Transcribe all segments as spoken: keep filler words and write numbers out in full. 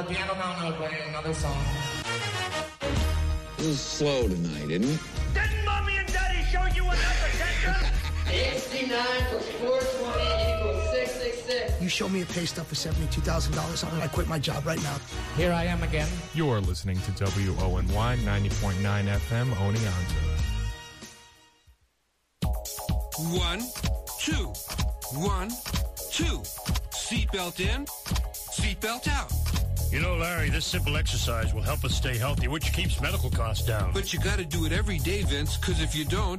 the piano now, and I'll play another song. This is slow tonight, isn't it? Didn't Mommy and Daddy show you enough attention? sixty-nine plus four twenty equals six six six. You show me a pay stub for seventy-two thousand dollars, I'm going to quit my job right now. Here I am again. You're listening to W O N Y ninety point nine F M Oneonta. One, two, one, two. Seatbelt in, seatbelt out. You know, Larry, this simple exercise will help us stay healthy, which keeps medical costs down. But you got to do it every day, Vince, because if you don't...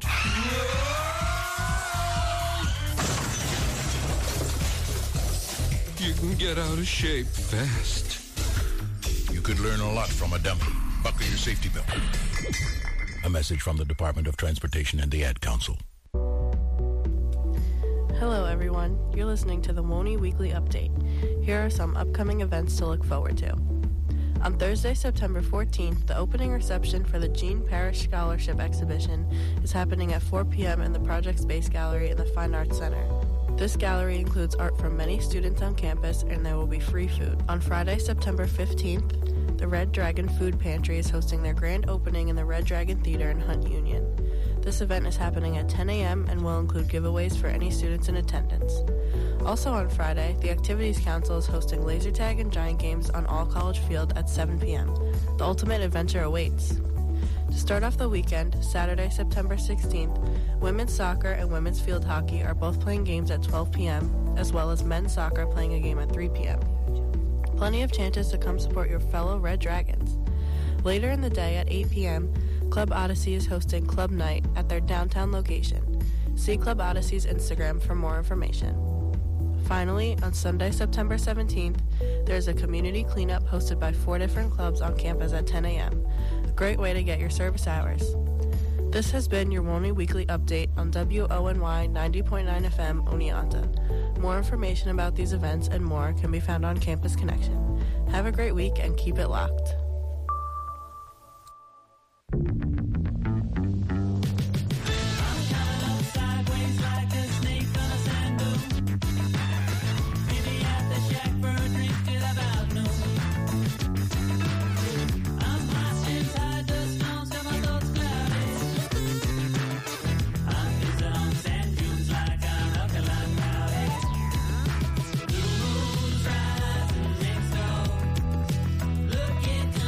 you can get out of shape fast. You could learn a lot from a dummy. Buckle your safety belt. A message from the Department of Transportation and the Ad Council. Hello, everyone. You're listening to the W O N Y Weekly Update. Here are some upcoming events to look forward to. On Thursday, September fourteenth, the opening reception for the Jean Parrish Scholarship Exhibition is happening at four p.m. in the Project Space Gallery in the Fine Arts Center. This gallery includes art from many students on campus, and there will be free food. On Friday, September fifteenth, the Red Dragon Food Pantry is hosting their grand opening in the Red Dragon Theater in Hunt Union. This event is happening at ten a.m. and will include giveaways for any students in attendance. Also on Friday, the Activities Council is hosting laser tag and giant games on All College Field at seven p.m. The ultimate adventure awaits. To start off the weekend, Saturday, September sixteenth, women's soccer and women's field hockey are both playing games at twelve p.m., as well as men's soccer playing a game at three p.m. Plenty of chances to come support your fellow Red Dragons. Later in the day at eight p.m., Club Odyssey is hosting Club Night at their downtown location. See Club Odyssey's Instagram for more information. Finally, on Sunday, September seventeenth, there's a community cleanup hosted by four different clubs on campus at ten a.m. A great way to get your service hours. This has been your W O N Y Weekly Update on W O N Y ninety point nine F M Oneonta. More information about these events and more can be found on Campus Connection. Have a great week and keep it locked. Look into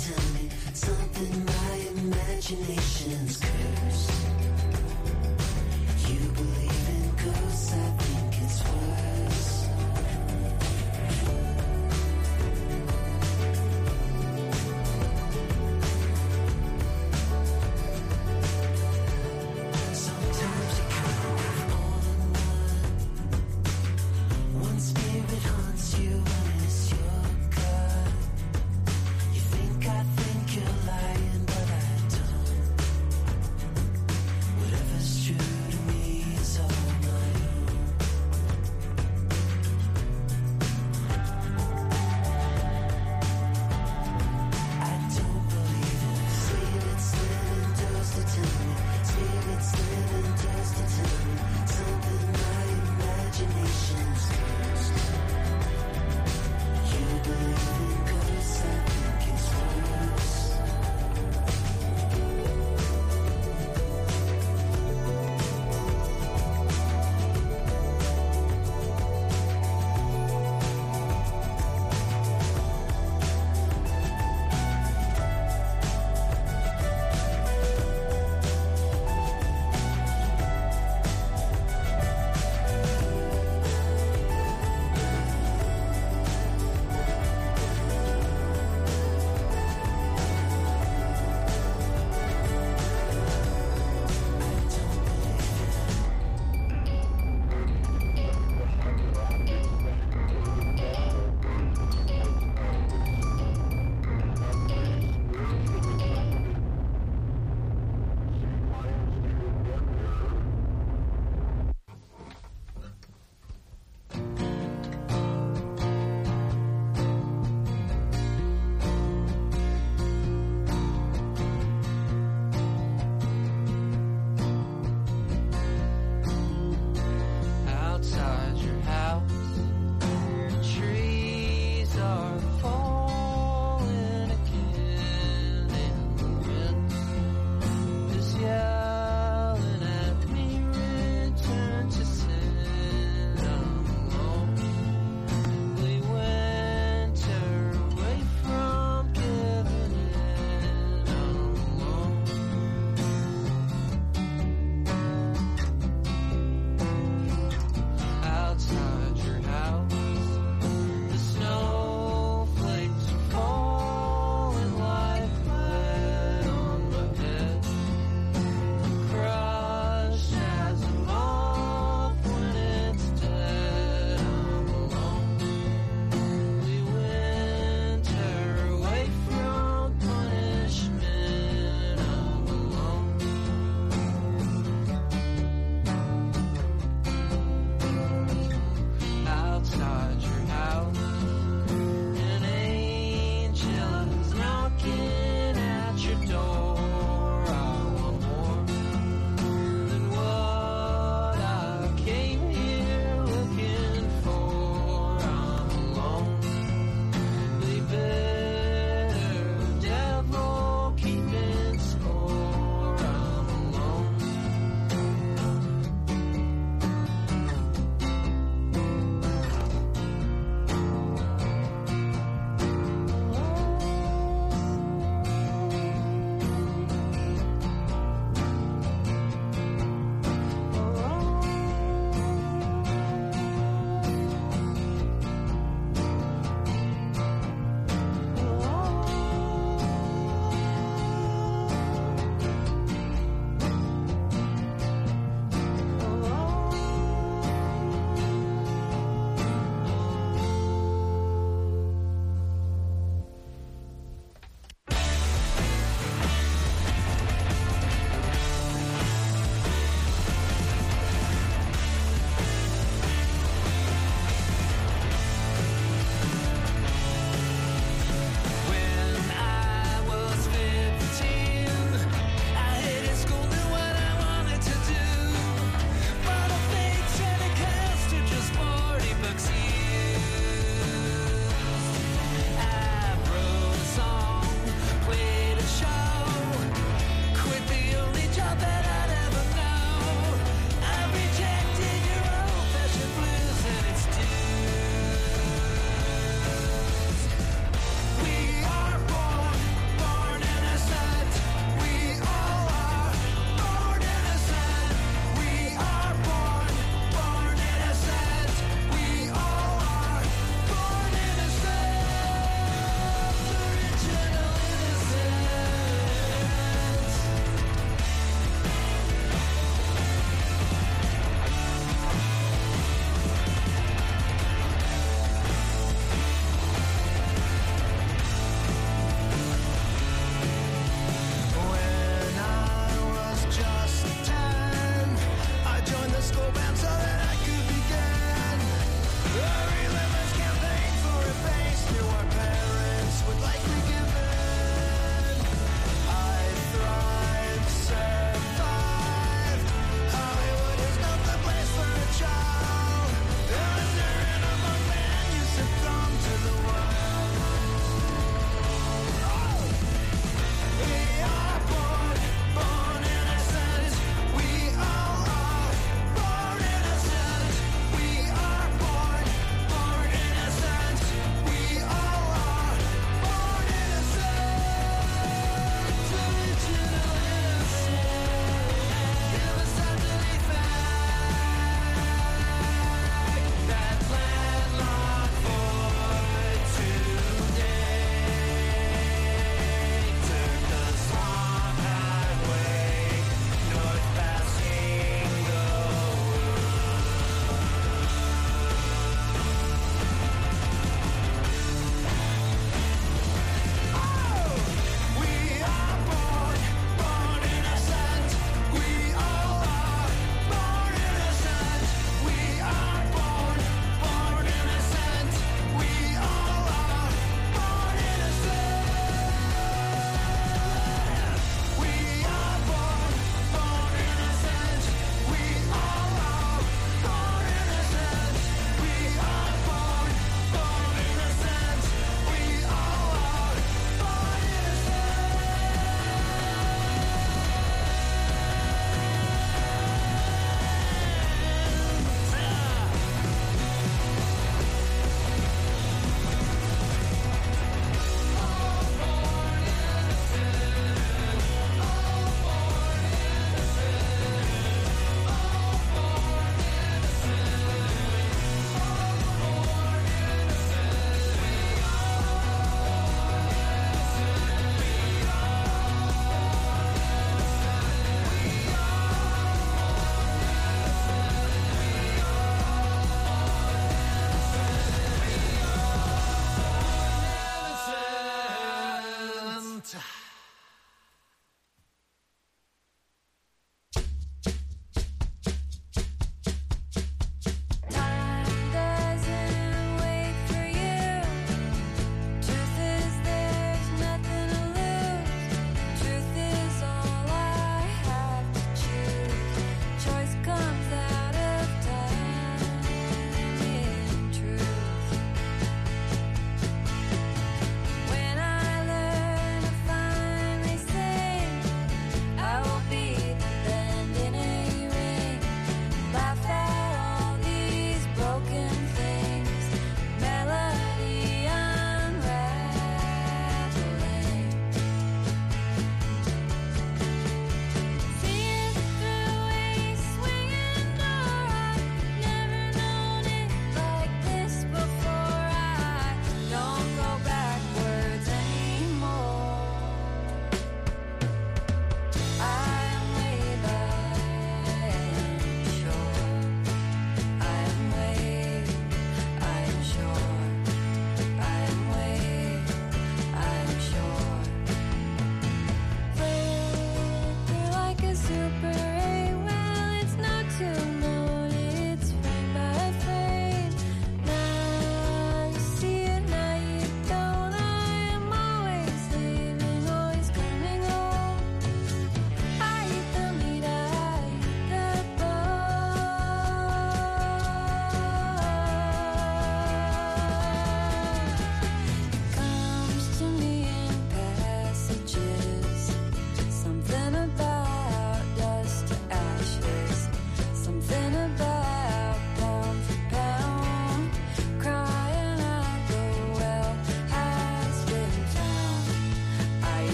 tell me something my imagination's cursed. You believe in ghosts, I think it's worse. Sometimes you kind of all in one. One spirit haunts you, one is your gut. You think I think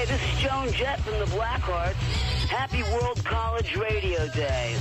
Hey, this is Joan Jett from the Blackhearts. Happy World College Radio Day.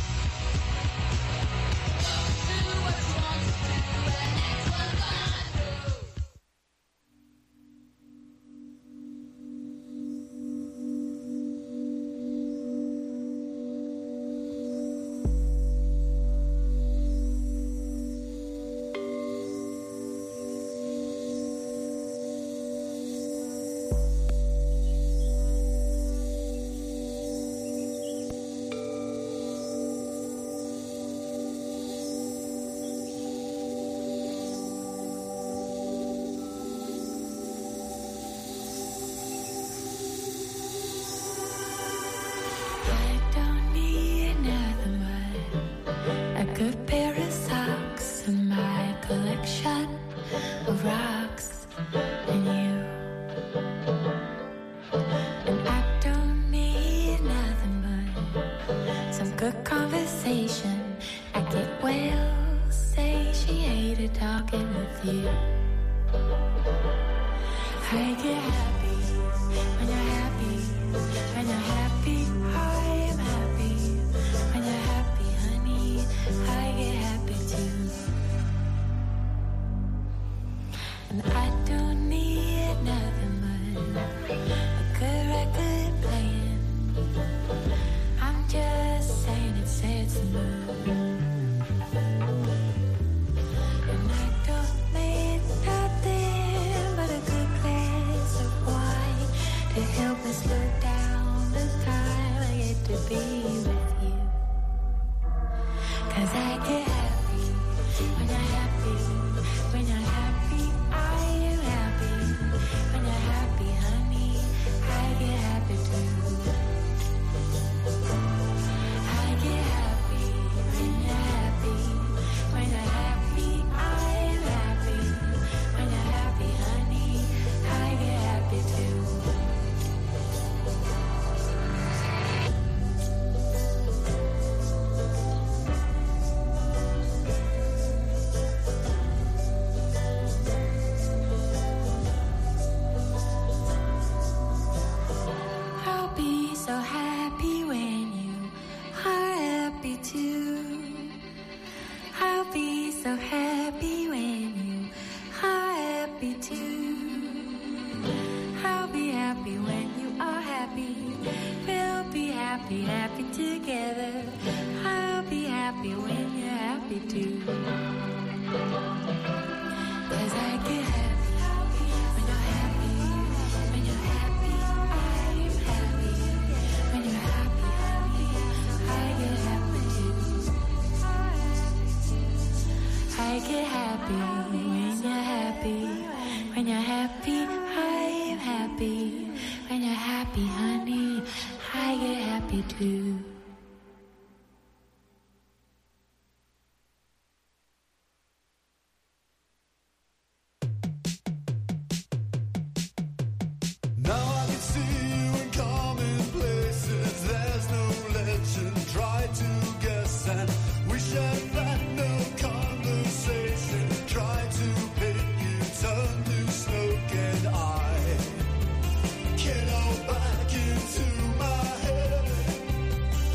Get on back into my head.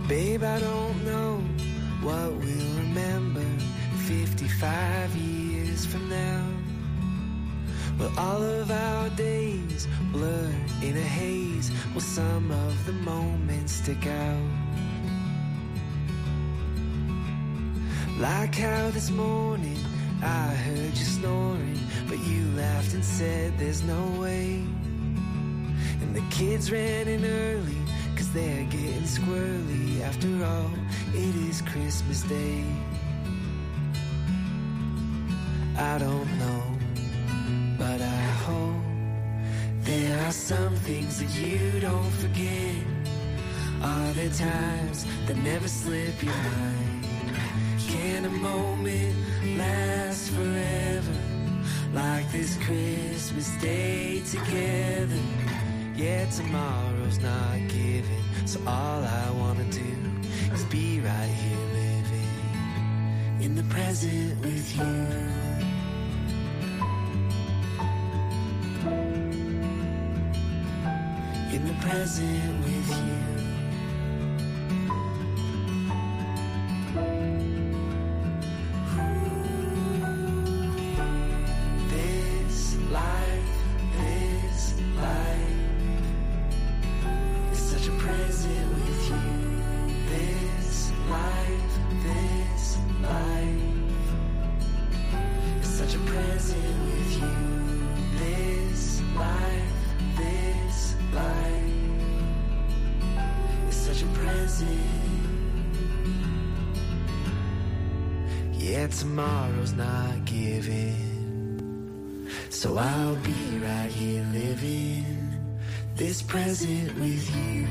Babe, I don't know what we'll remember fifty-five years from now. Will all of our days blur in a haze? Will some of the moments stick out? Like how this morning I heard you snoring, but you laughed and said there's no way. And the kids ran in early, cause they're getting squirrely. After all, it is Christmas Day. I don't know, but I hope there are some things that you don't forget. Are there times that never slip your mind? Can a moment last forever? Like this Christmas Day together. Yeah, tomorrow's not given, so all I wanna do is be right here living in the present with you. In the present with you. This life, this life is such a present with you. This life, this life is such a present with you. This life, this life is such a present. Yeah, tomorrow's not given, so I'll be right here living this present with you.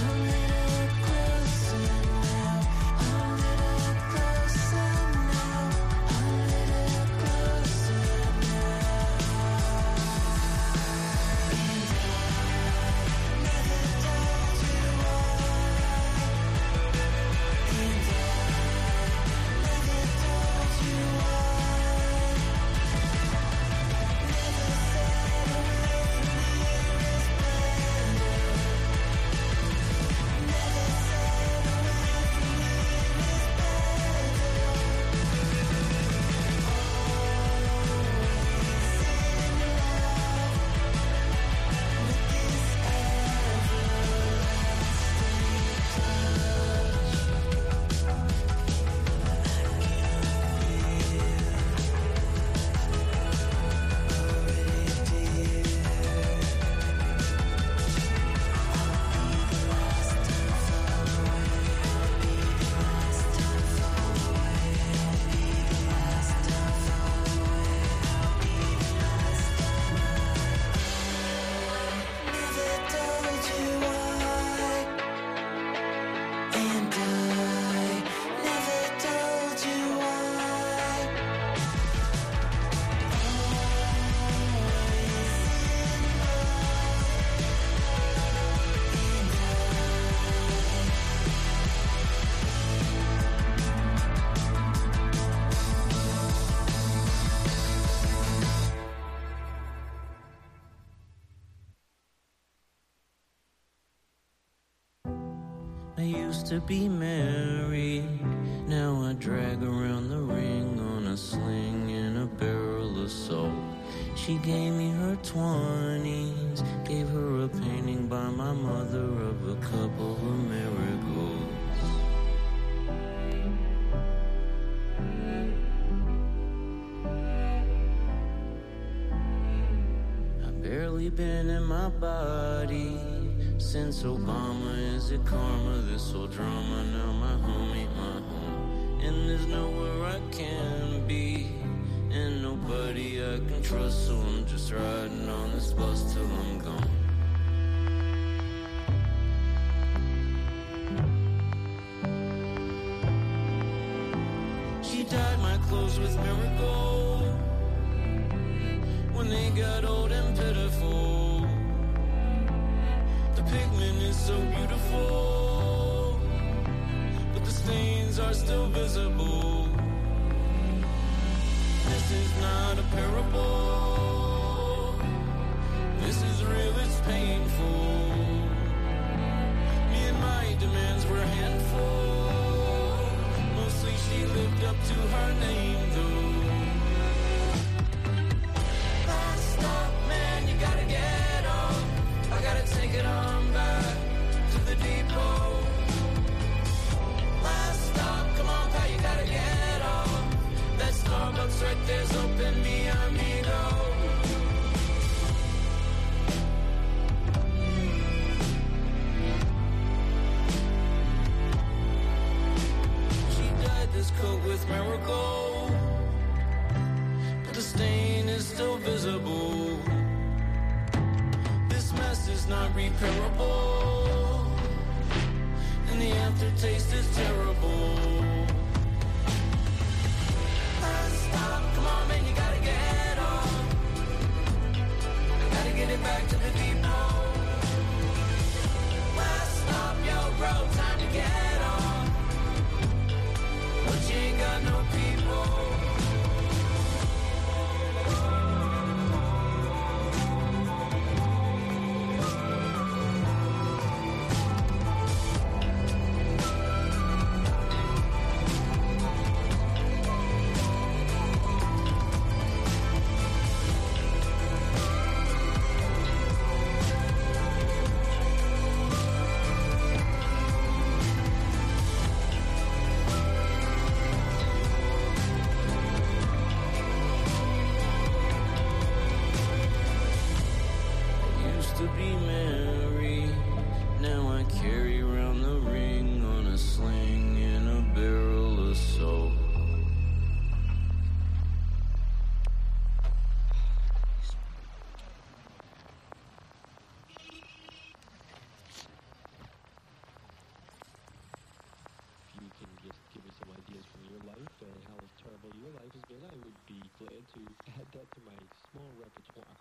used to be married. Now I drag around the ring on a sling and a barrel of salt. She gave me her twenties, gave her a painting by my mother of a couple of marigolds. I've barely been in my body since Obama. Is it karma, this whole drama? Now my home ain't my home, and there's nowhere I can be, and nobody I can trust, so I'm just riding on this bus till I'm gone. She dyed my clothes with marigold when they got old and pitiful. The pigment is so beautiful, but the stains are still visible. This is not a parable. This is real, it's painful. Me and my demands were a handful. Mostly she lived up to her name, though. Last stop, man, you gotta get off. I gotta take it on back to the depot. Last stop, come on, pal, you gotta get off. That Starbucks right there's open, mi amigo. She dyed this coat with marigold, but the stain is still visible. This mess is not repairable, and the aftertaste is terrible. Come on, man, you gotta get off. Gotta get it back to the depot. Last stop, yo, bro, time to get off. But you ain't got no people. horrible your life has been, I would be glad to add that to my small repertoire.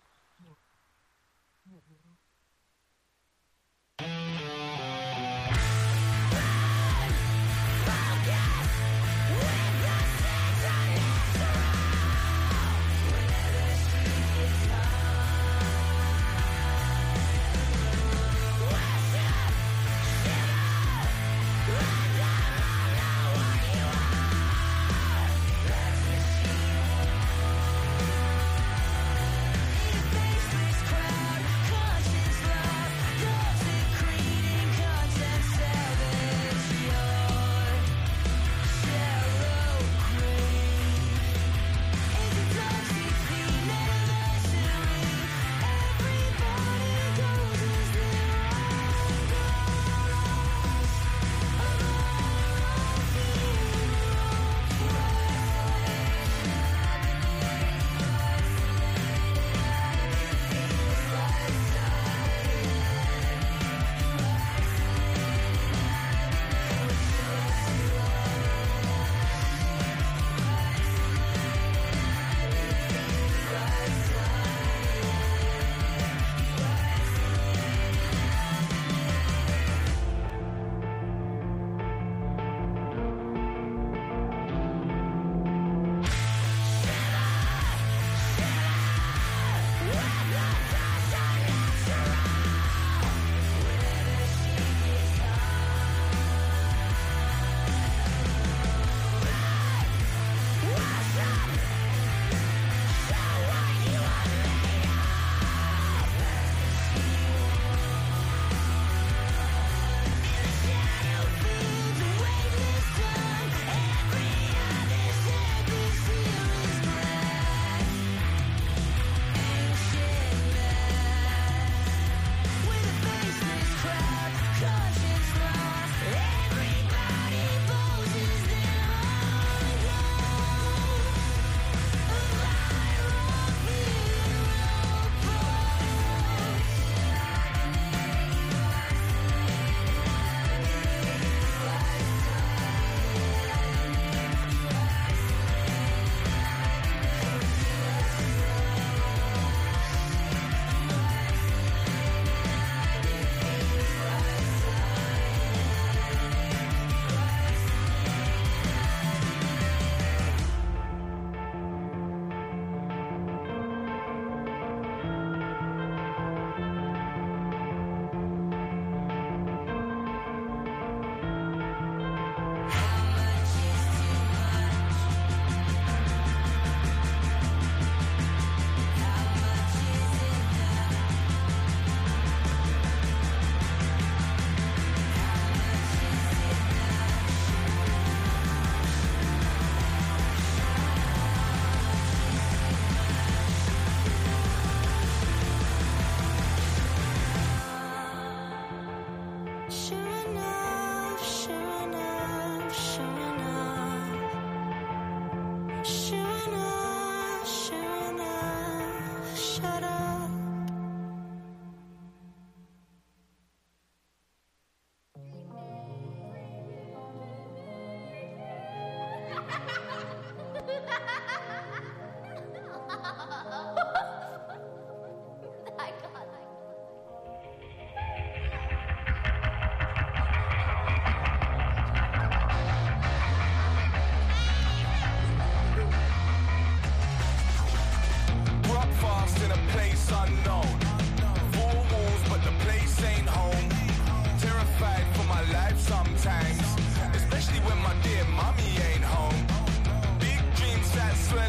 Sometimes, especially when my dear mommy ain't home. Big dreams that swell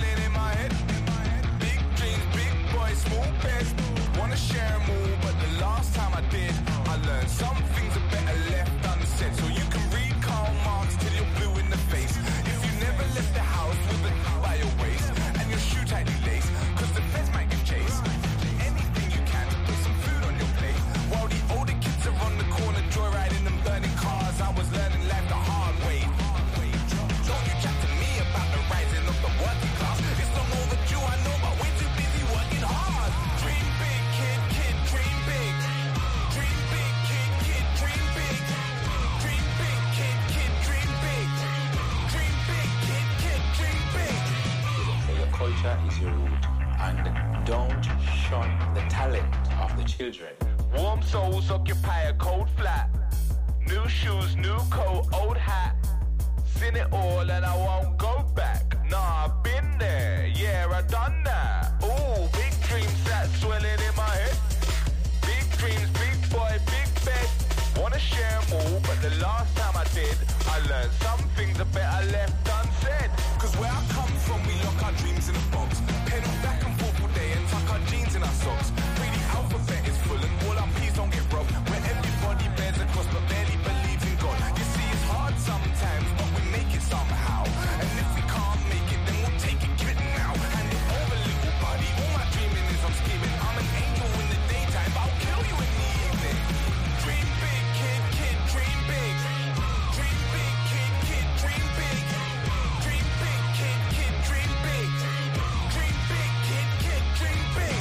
Nature is your root, and don't shun the talent of the children. Warm souls occupy a cold flat. New shoes, new coat, old hat. Seen it all and I won't go back. Nah, I've been there, yeah, I done that. Ooh, big dreams that swelling in my head. Big dreams, big boy, big bed. Wanna share them all, but the last time I did, I learned some things are better left unsaid. Cause where I come from, we lock our dreams in a box. Pedal back and forth all day and tuck our jeans in our socks. Pray the alphabet is full and all our P's don't get broke. Where everybody bears a cross but barely believes in God. You see, it's hard sometimes, but we make it somehow. And if we can't make it, then we'll take it, give it now. Hand it over, little buddy. All my dreaming is I'm scheming. I'm an angel in the daytime, but I'll kill you in the evening. Dream big, kid, kid, dream big. Dream big, kid, kid, dream big. Dream big, kid, kid, dream big. Dream big, kid, kid, dream big.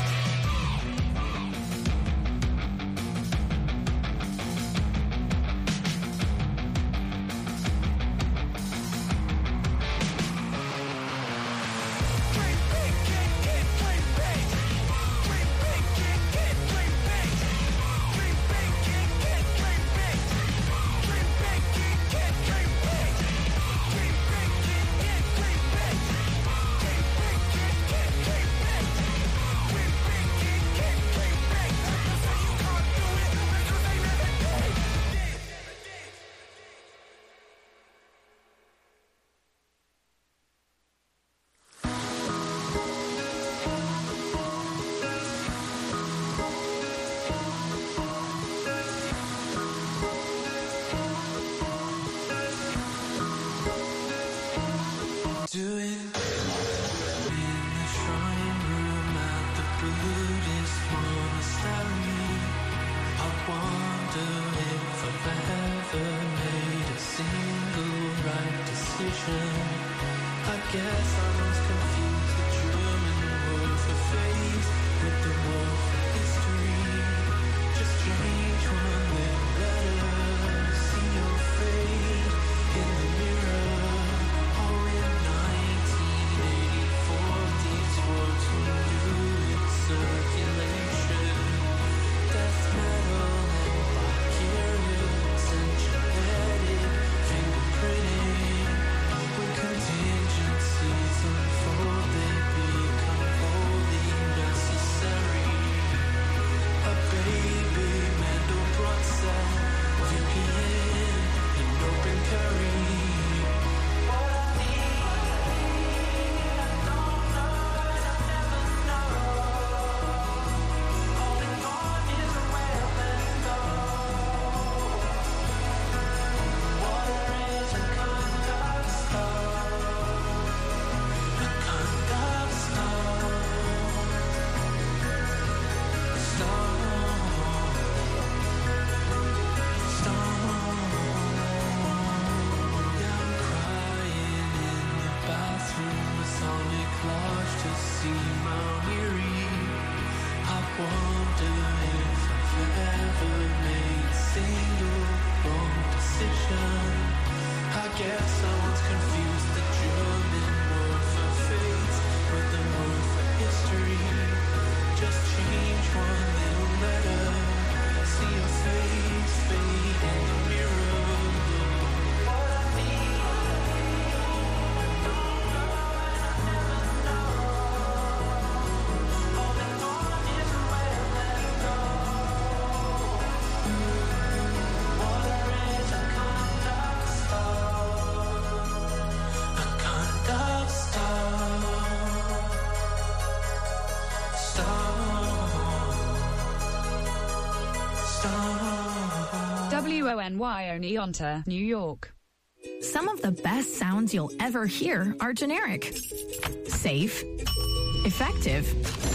W O N Y Oneonta, New York. Some of the best sounds you'll ever hear are generic. Safe. Effective.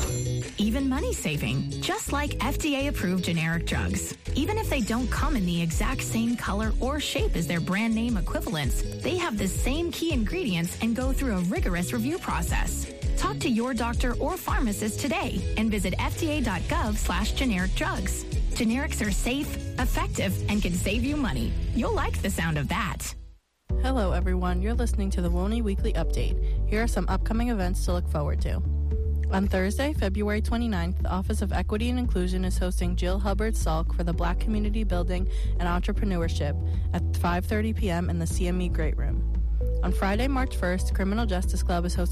Even money-saving. Just like F D A-approved generic drugs. Even if they don't come in the exact same color or shape as their brand name equivalents, they have the same key ingredients and go through a rigorous review process. Talk to your doctor or pharmacist today and visit F D A dot gov slash generic drugs. Generics are safe, effective, and can save you money. You'll like the sound of that. Hello, everyone. You're listening to the Woney Weekly Update. Here are some upcoming events to look forward to. On Thursday, February twenty-ninth, the Office of Equity and Inclusion is hosting Jill Hubbard Salk for the Black Community Building and Entrepreneurship at five thirty p.m. in the C M E Great Room. On Friday, March first, Criminal Justice Club is hosting